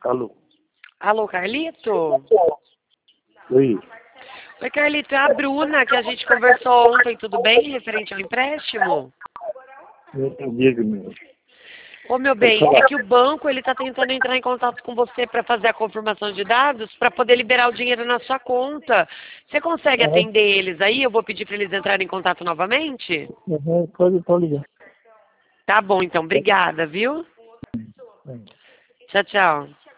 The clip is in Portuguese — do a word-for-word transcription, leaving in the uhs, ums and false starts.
Alô? Alô, Carlito? Oi. Oi, Carlito, é a Bruna, que a gente conversou ontem, tudo bem? Referente ao empréstimo? Diga-me. Ô, meu Pode bem, é falar. que o banco, ele tá tentando entrar em contato com você para fazer a confirmação de dados, para poder liberar o dinheiro na sua conta. Você consegue Aham, atender eles aí? Eu vou pedir para eles entrarem em contato novamente? aham, pode, pode ligar. Tá bom, então. Obrigada, viu? Tá. Tchau, tchau.